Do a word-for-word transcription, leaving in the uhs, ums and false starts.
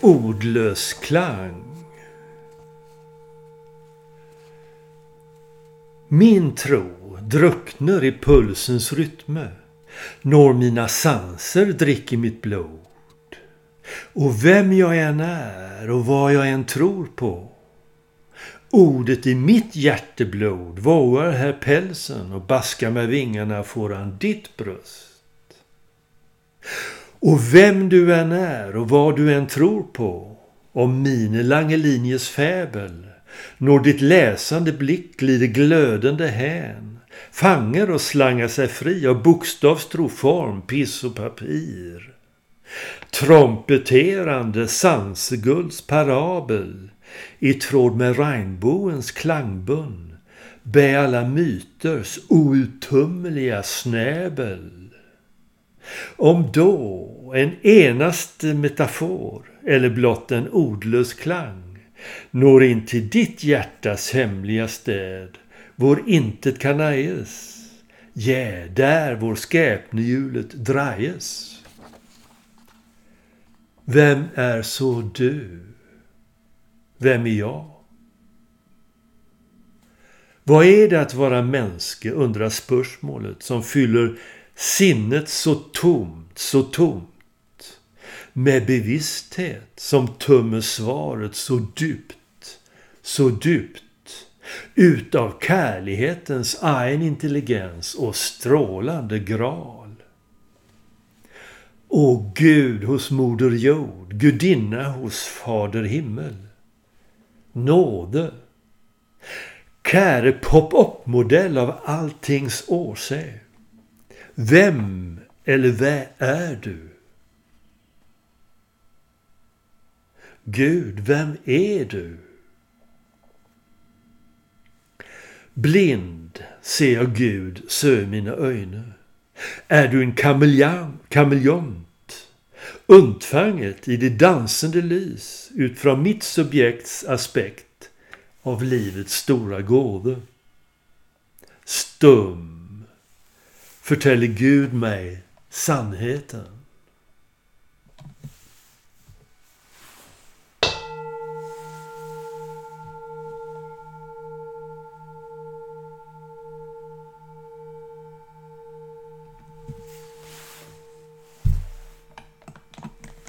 Ordlös klang. Min tro druckner i pulsens rytme, når mina sanser dricker mitt blod. Och vem jag än är och vad jag än tror på, ordet i mitt hjärteblod vågar här pälsen och baskar med vingarna får han ditt bröst. Och vem du än är och vad du än tror på, om mine Langelinjes fäbel, når ditt läsande blick glider glödande hän, fanger och slangar sig fri av bokstavstro form, piss och papir. Trompeterande sansegulds parabel, i tråd med regnboens klangbund, bä alla myters outtömliga snäbel. Om då en enaste metafor eller blott en ordlös klang når in till ditt hjärtas hemliga städ, vår intet kan näjes, ja, där vår skäpnehjulet drajes. Vem är så du? Vem är jag? Vad är det att vara mänske, undrar spörsmålet som fyller sinnet så tomt, så tomt, med bevissthet som tömmer svaret så djupt, så djupt, utav kärlighetens egen intelligens och strålande gral. O Gud hos moder jord, gudinna hos fader himmel, nåde, käre pop-up-modell av alltings årsä. Vem eller vad är du? Gud, vem är du? Blind ser jag Gud sö mina öjne. Är du en kameleont, undfanget i det dansande lys utifrån mitt subjekts aspekt av livets stora gåva? Stum förtäller Gud mig sannheten.